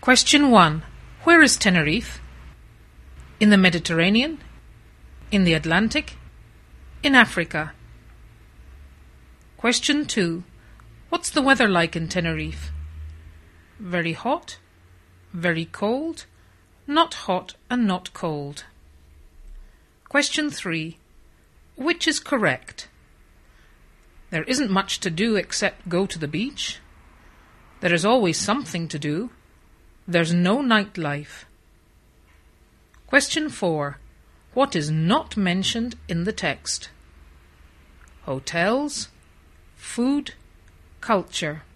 Question 1. Where is Tenerife? In the Mediterranean? In the Atlantic? In Africa? Question 2. What's the weather like in Tenerife? Very hot? Very cold? Not hot and not cold. Question 3. Which is correct? There isn't much to do except go to the beach. There is always something to do. There's no nightlife. Question 4. What is not mentioned in the text? Hotels, food, culture.